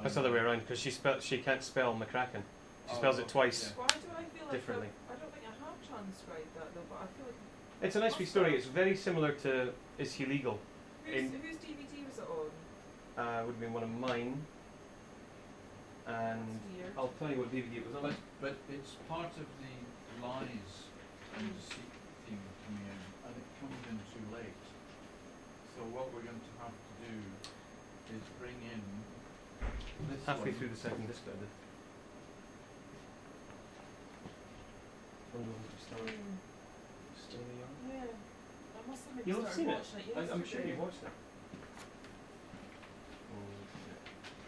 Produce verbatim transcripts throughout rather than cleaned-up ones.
That's the other way around, because she spell she can't spell McCracken. She spells Oh, it twice. yeah. Why do I feel like Differently. I've- I don't think I have transcribed that though, but I feel like It's a nice wee story. It's very similar to Is He Legal? whose, In- whose D V D was it on? Uh, would have been one of mine. And That's weird. I'll tell you what D V D it was on. But but it's part of the lies and deceit theme coming in, and it comes in too late. So what we're going to have to do is bring in this Halfway one. through the second disc, I did. Wonder when we start. Mm. Still the yarn? Yeah. I must have maybe You'll have started seen it. watching it. I, I'm sure yesterday. you've watched it. Oh, shit.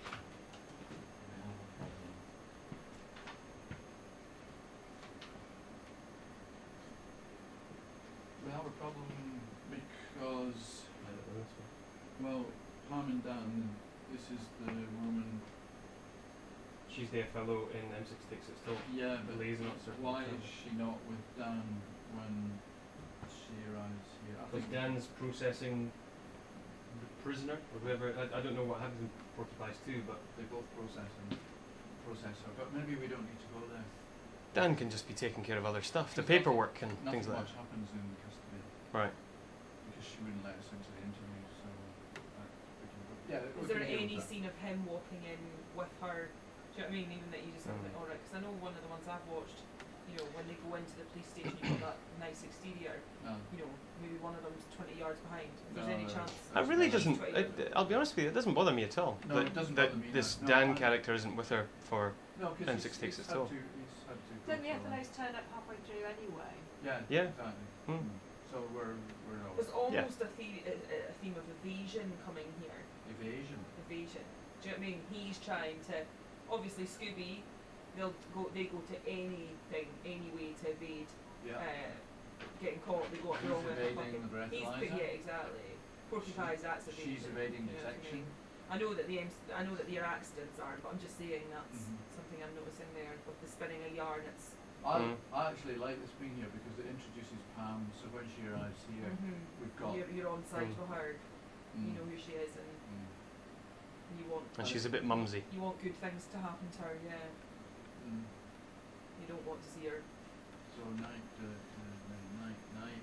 We have a problem because, I don't know this one. well, Pam and Dan, this is the woman. She's the F L O in M sixty-six. It's still Yeah, but liaison officer. why is she not with Dan when she arrives here? I Because think Dan's processing the prisoner or whoever. I, I don't know what happens in Porcupine too, but they both process and process her, but maybe we don't need to go there. Dan can just be taking care of other stuff, the Because paperwork and Nothing things like much that. happens in custody Right. because she wouldn't let us into the interview, so uh, we can go. Yeah, we Is there can deal any with that. scene of him walking in with her? Do you know what I mean? Even that you just think, Mm. like, alright, because I know one of the ones I've watched, you know, when they go into the police station, you've got that nice exterior, No. you know, maybe one of them's twenty yards behind. If there's No, any no, chance. It really That's doesn't. twenty It, yards. I'll be honest with you, it doesn't bother me at all. No, that, it doesn't that bother me this either. No, Dan I- character isn't with her for. No, because M he's, sixty-six he's at had all. to, he's had to go Don't the for- F L Os turn up halfway through anyway? Yeah, Yeah. exactly. Hmm. Mm. So we're we're all There's almost a, the- a, a theme of evasion coming here. evasion. Evasion. Do you know what I mean? He's trying to, obviously Scooby, they'll go, they go to anything, any way to evade Yeah. uh, getting caught. They go up He's their own way. evading the He's breathalyzer. yeah, exactly. Porcupines, that's evasion. She's evading you know what I detection. mean? I know that the M- I know that their accidents aren't, but I'm just saying that's Mhm. something I'm noticing there with the spinning a yarn. It's I, Mm. I actually like this being here because it introduces Pam. So when she arrives here, mhm. we've got. you're, you're on side Mm. for her. Mm, You know who she is, and mm, you want And she's a bit mumsy. you want good things to happen to her. Yeah, mm. you don't want to see her. So night, uh, uh, night, night.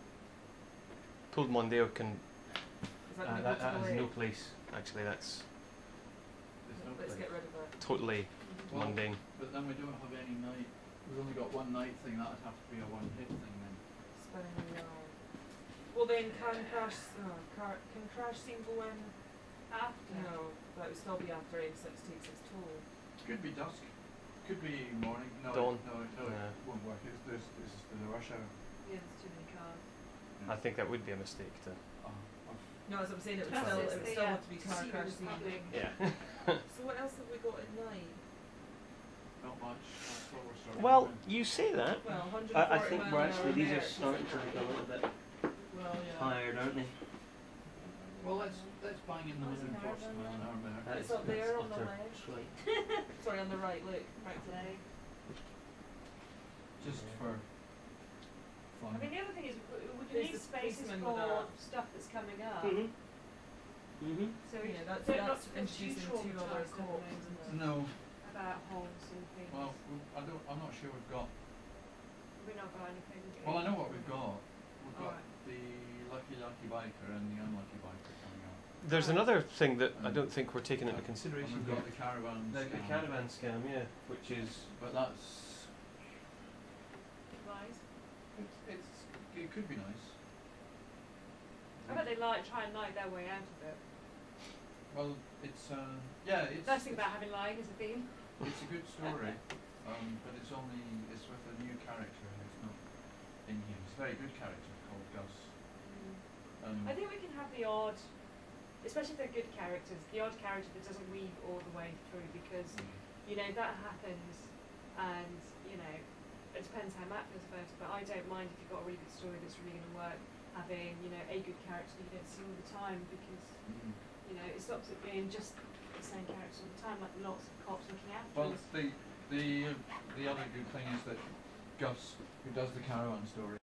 Told Mondeo can. Is that Uh, going that to that go has to no the place. Actually, that's There's no Let's place. get rid of it. totally Well, mundane. But then we don't have any night. We've only got one night thing. That'd have to be a one hit thing then. Spinning a yarn. Well then, can Crash? Uh, car, can Crash scene go in? After? No, that would still be after M six takes its toll. Could be dusk. Could be morning. No, Dawn. no, no, Yeah. it won't work. It's, there's, this is the rush hour. Yeah, there's too many cars. I think that would be a mistake to. Uh, I've- No, as I'm saying, it would Plus still, it's it would the, still uh, have to be car Casino Crash scene. Republic. Yeah. So what else have we got at night? Not much. That's what we're starting Well, with. you say that. Well, one hundred I, I forty think mile we're an actually hour these are there. starting to become a little bit Well, yeah. tired, aren't they? Well, let's let's bang in the What's hundred the forty caravan mile an hour there. That's, It's up there that's on the utter left. shite. Sorry, on the right. Look, right to Play. Just for fun. I mean, the other thing is we, we can There's leave the spaces policeman for with a- stuff that's coming up. Mhm. Mhm. So we Yeah, that's- don't that's not feel too introducing two other traumatised at the cops, moment isn't it? No. about holes and things. Well, we, I don't. I'm not sure we've got. We're not got anything. Well, I know what we've got. We've got Alright. the lucky lucky biker and the unlucky biker coming up. There's another thing that I Um, don't think we're taking into And consideration we've here. got the caravan. The, the scam. caravan scam, yeah, which is But that's. Right. It's, it's. It could be nice. I bet they like try and lie their way out of it. Well, it's. Uh, yeah, it's. Nice thing about having lying as a theme. It's a good story, um, but it's only. It's with a new character and it's not in here. It's a very good character called Gus. Um, I think we can have the odd, especially if they're good characters, the odd character that doesn't weave all the way through because, mm, you know, that happens and, you know, it depends how Matt feels about it, but I don't mind if you've got a really good story that's really going to work, having, you know, a good character that you don't see all the time because, mm. you know, it stops it being just the same character all the time, like lots of cops looking after Well, us. the the the other good thing is that Gus, who does the caravan story,